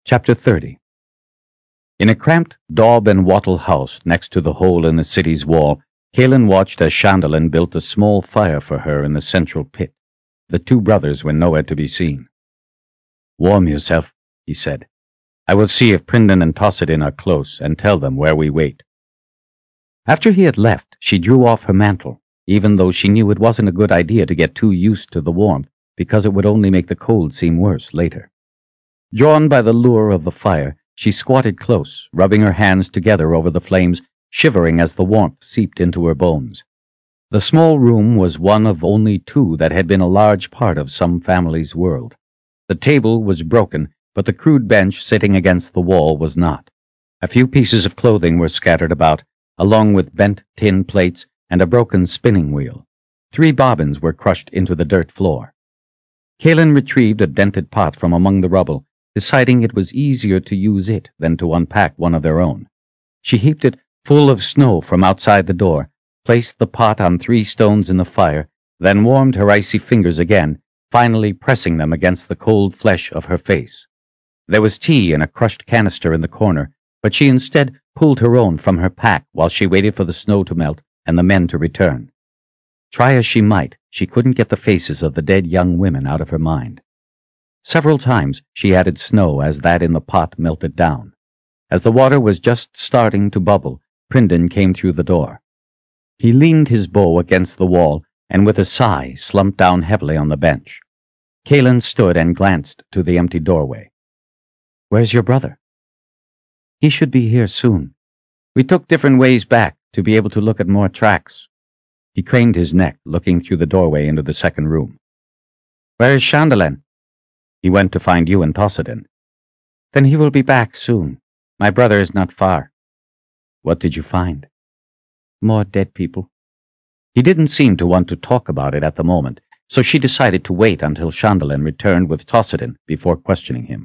Chapter 30. In a cramped daub and wattle house next to the hole in the city's wall, Kaelin watched as Shandalin built a small fire for her in the central pit. The two brothers were nowhere to be seen. "Warm yourself," he said. "I will see if Pryndin and Tossidin are close, and tell them where we wait." After he had left, she drew off her mantle, even though she knew it wasn't a good idea to get too used to the warmth, because it would only make the cold seem worse later. Drawn by the lure of the fire, she squatted close, rubbing her hands together over the flames, shivering as the warmth seeped into her bones. The small room was one of only two that had been a large part of some family's world. The table was broken, but the crude bench sitting against the wall was not. A few pieces of clothing were scattered about, along with bent tin plates and a broken spinning wheel. 3 bobbins were crushed into the dirt floor. Kaelin retrieved a dented pot from among the rubble, deciding it was easier to use it than to unpack one of their own. She heaped it full of snow from outside the door, placed the pot on 3 stones in the fire, then warmed her icy fingers again, finally pressing them against the cold flesh of her face. There was tea in a crushed canister in the corner, but she instead pulled her own from her pack while she waited for the snow to melt and the men to return. Try as she might, she couldn't get the faces of the dead young women out of her mind. Several times she added snow as that in the pot melted down. As the water was just starting to bubble, Pryndin came through the door. He leaned his bow against the wall and with a sigh slumped down heavily on the bench. Kaelin stood and glanced to the empty doorway. "Where's your brother?" "He should be here soon. We took different ways back to be able to look at more tracks." He craned his neck, looking through the doorway into the second room. "Where is Shandalin?" "He went to find you and Tossidin." "Then he will be back soon. My brother is not far." "What did you find?" "More dead people." He didn't seem to want to talk about it at the moment, so she decided to wait until Shandalin returned with Tossidin before questioning him.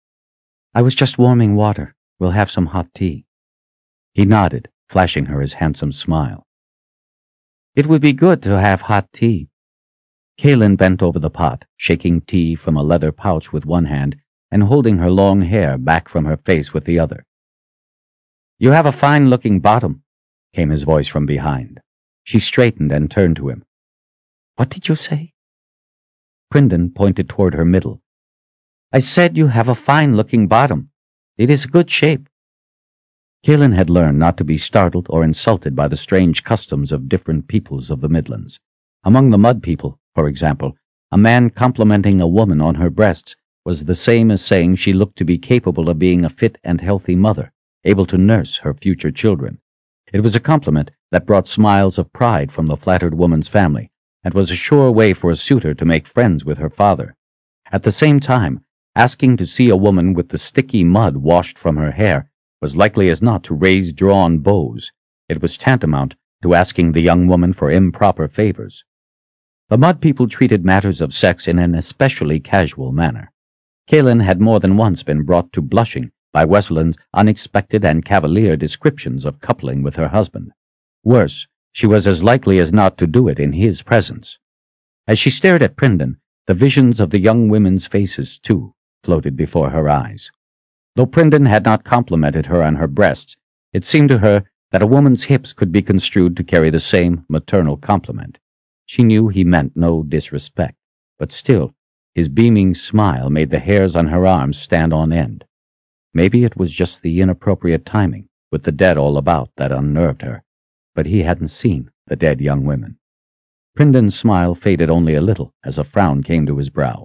"I was just warming water. We'll have some hot tea." He nodded, flashing her his handsome smile. "It would be good to have hot tea." Kaelin bent over the pot, shaking tea from a leather pouch with one hand and holding her long hair back from her face with the other. "You have a fine-looking bottom," came his voice from behind. She straightened and turned to him. "What did you say?" Pryndin pointed toward her middle. "I said you have a fine-looking bottom. It is good shape." Kaelin had learned not to be startled or insulted by the strange customs of different peoples of the Midlands. Among the mud people, for example, a man complimenting a woman on her breasts was the same as saying she looked to be capable of being a fit and healthy mother, able to nurse her future children. It was a compliment that brought smiles of pride from the flattered woman's family, and was a sure way for a suitor to make friends with her father. At the same time, asking to see a woman with the sticky mud washed from her hair was likely as not to raise drawn bows. It was tantamount to asking the young woman for improper favors. The mud people treated matters of sex in an especially casual manner. Kaelin had more than once been brought to blushing by Westland's unexpected and cavalier descriptions of coupling with her husband. Worse, she was as likely as not to do it in his presence. As she stared at Pryndin, the visions of the young women's faces, too, floated before her eyes. Though Pryndin had not complimented her on her breasts, it seemed to her that a woman's hips could be construed to carry the same maternal compliment. She knew he meant no disrespect, but still, his beaming smile made the hairs on her arms stand on end. Maybe it was just the inappropriate timing, with the dead all about, that unnerved her, but he hadn't seen the dead young women. Pryndin's smile faded only a little as a frown came to his brow.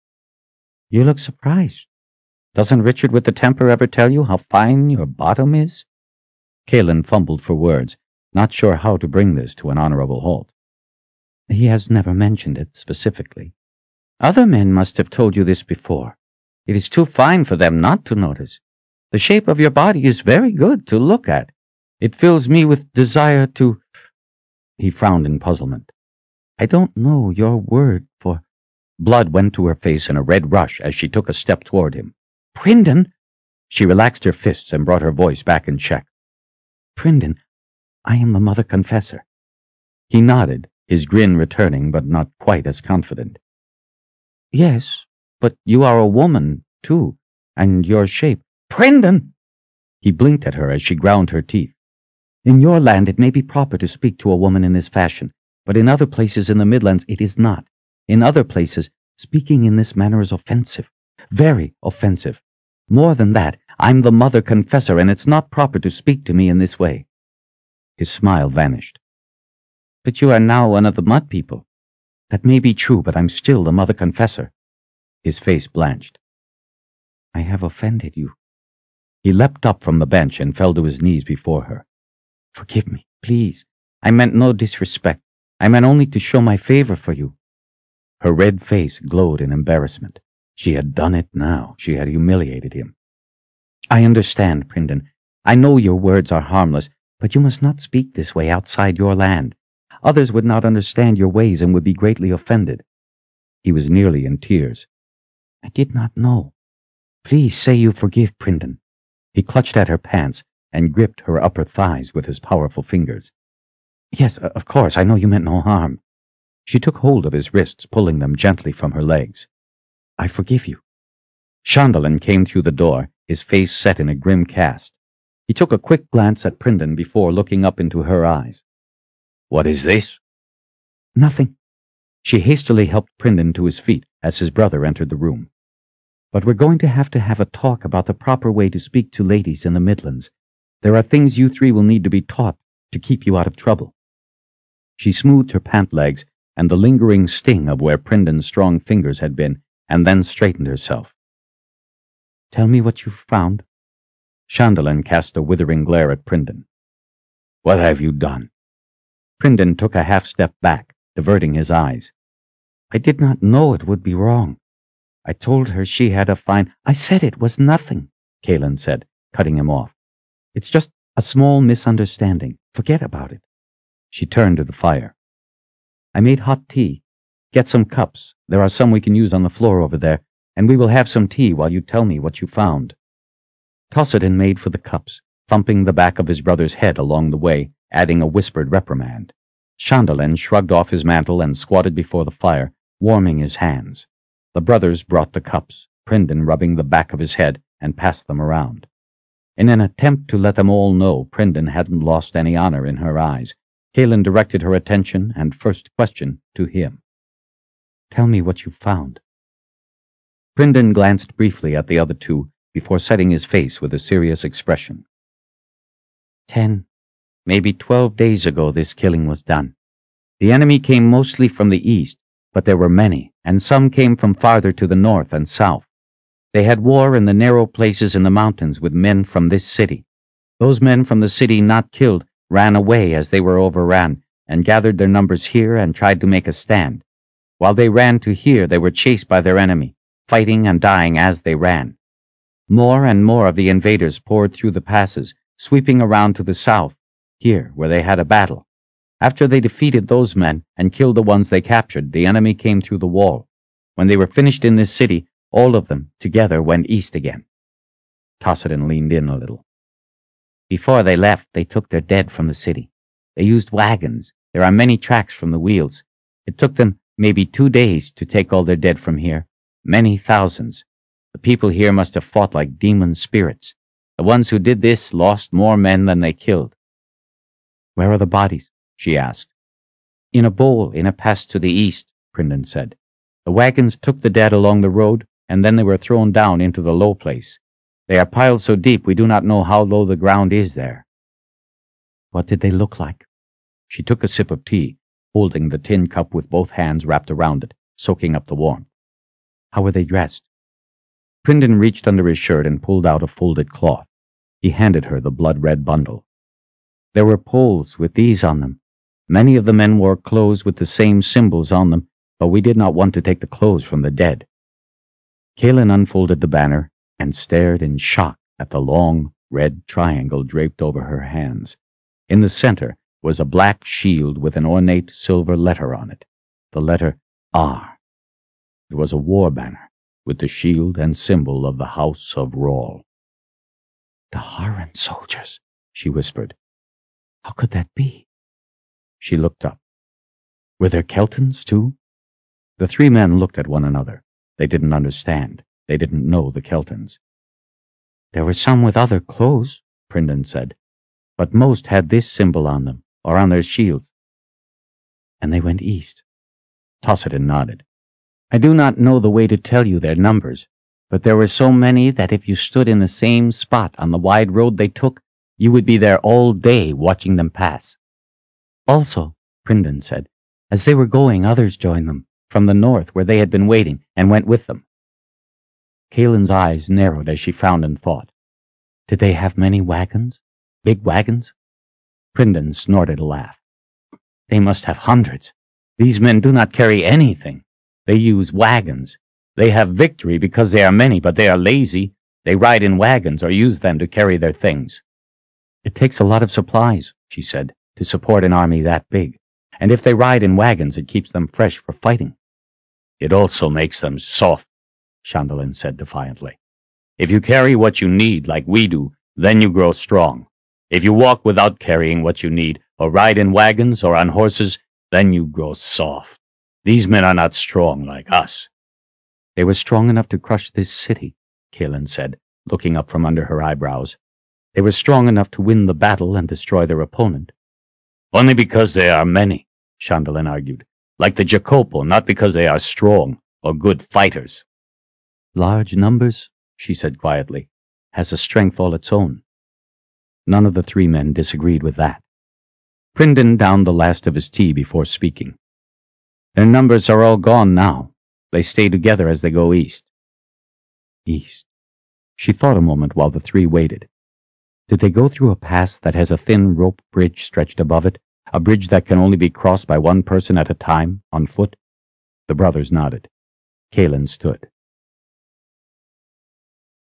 "You look surprised. Doesn't Richard with the temper ever tell you how fine your bottom is?" Kaelin fumbled for words, not sure how to bring this to an honorable halt. "He has never mentioned it specifically." "Other men must have told you this before. It is too fine for them not to notice. The shape of your body is very good to look at. It fills me with desire to—" He frowned in puzzlement. "I don't know your word for—" Blood went to her face in a red rush as she took a step toward him. "Pryndin!" She relaxed her fists and brought her voice back in check. "Pryndin, I am the Mother Confessor." He nodded, his grin returning, but not quite as confident. "Yes, but you are a woman, too. And your shape. Prendan! He blinked at her as she ground her teeth. In your land it may be proper to speak to a woman in this fashion, but in other places in the Midlands it is not. In other places, speaking in this manner is offensive. Very offensive. More than that, I'm the mother confessor, and it's not proper to speak to me in this way. His smile vanished. But you are now one of the mud people. That may be true, but I'm still the mother confessor. His face blanched. I have offended you. He leapt up from the bench and fell to his knees before her. Forgive me, please. I meant no disrespect. I meant only to show my favor for you. Her red face glowed in embarrassment. She had done it now. She had humiliated him. I understand, Prendan. I know your words are harmless, but you must not speak this way outside your land. Others would not understand your ways and would be greatly offended. He was nearly in tears. I did not know. Please say you forgive, Prendan. He clutched at her pants and gripped her upper thighs with his powerful fingers. Yes, of course, I know you meant no harm. She took hold of his wrists, pulling them gently from her legs. I forgive you. Shandalin came through the door, his face set in a grim cast. He took a quick glance at Prendan before looking up into her eyes. What is this? Nothing. She hastily helped Prendan to his feet as his brother entered the room. But we're going to have a talk about the proper way to speak to ladies in the Midlands. There are things you three will need to be taught to keep you out of trouble. She smoothed her pant legs and the lingering sting of where Prendan's strong fingers had been, and then straightened herself. Tell me what you've found. Shandalin cast a withering glare at Prendan. What have you done? Prendan took a half-step back, diverting his eyes. I did not know it would be wrong. I told her she had a fine... I said it was nothing, Kaelin said, cutting him off. It's just a small misunderstanding. Forget about it. She turned to the fire. I made hot tea. Get some cups. There are some we can use on the floor over there, and we will have some tea while you tell me what you found. Tossedin made for the cups, thumping the back of his brother's head along the way, adding a whispered reprimand. Shandalin shrugged off his mantle and squatted before the fire, warming his hands. The brothers brought the cups, Prendan rubbing the back of his head, and passed them around. In an attempt to let them all know Prendan hadn't lost any honor in her eyes, Kaelin directed her attention and first question to him. Tell me what you found. Prendan glanced briefly at the other two before setting his face with a serious expression. 10, maybe 12 days ago this killing was done. The enemy came mostly from the east, but there were many, and some came from farther to the north and south. They had war in the narrow places in the mountains with men from this city. Those men from the city not killed ran away as they were overrun, and gathered their numbers here and tried to make a stand. While they ran to here, they were chased by their enemy, fighting and dying as they ran. More and more of the invaders poured through the passes, sweeping around to the south, here where they had a battle. After they defeated those men and killed the ones they captured, the enemy came through the wall. When they were finished in this city, all of them together went east again. Tossedin leaned in a little. Before they left, they took their dead from the city. They used wagons. There are many tracks from the wheels. It took them maybe 2 days to take all their dead from here. Many thousands. The people here must have fought like demon spirits. The ones who did this lost more men than they killed. Where are the bodies? She asked. In a bowl in a pass to the east, Prendan said. The wagons took the dead along the road, and then they were thrown down into the low place. They are piled so deep we do not know how low the ground is there. What did they look like? She took a sip of tea, holding the tin cup with both hands wrapped around it, soaking up the warmth. How were they dressed? Prendan reached under his shirt and pulled out a folded cloth. He handed her the blood-red bundle. There were poles with these on them. Many of the men wore clothes with the same symbols on them, but we did not want to take the clothes from the dead. Kaelin unfolded the banner and stared in shock at the long, red triangle draped over her hands. In the center was a black shield with an ornate silver letter on it, the letter R. It was a war banner, with the shield and symbol of the House of Rawle. The Harran soldiers, she whispered. How could that be? She looked up. Were there Keltons, too? The 3 men looked at one another. They didn't understand. They didn't know the Keltons. There were some with other clothes, Pryndon said, but most had this symbol on them, or on their shields. And they went east. Tossedon nodded. I do not know the way to tell you their numbers, but there were so many that if you stood in the same spot on the wide road they took, you would be there all day watching them pass. Also, Pryndon said, as they were going, others joined them, from the north where they had been waiting, and went with them. Kaelin's eyes narrowed as she frowned and thought. Did they have many wagons? Big wagons? Pryndon snorted a laugh. They must have hundreds. These men do not carry anything. They use wagons. They have victory because they are many, but they are lazy. They ride in wagons or use them to carry their things. It takes a lot of supplies, she said, to support an army that big. And if they ride in wagons, it keeps them fresh for fighting. It also makes them soft, Shandalin said defiantly. If you carry what you need like we do, then you grow strong. If you walk without carrying what you need, or ride in wagons or on horses, then you grow soft. These men are not strong like us. They were strong enough to crush this city, Kaelin said, looking up from under her eyebrows. They were strong enough to win the battle and destroy their opponent. Only because they are many, Shandalin argued. Like the Jacopo, not because they are strong or good fighters. Large numbers, she said quietly, has a strength all its own. None of the three men disagreed with that. Pryndon downed the last of his tea before speaking. Their numbers are all gone now. They stay together as they go east. East. She thought a moment while the three waited. Did they go through a pass that has a thin rope bridge stretched above it, a bridge that can only be crossed by one person at a time, on foot? The brothers nodded. Kaelin stood.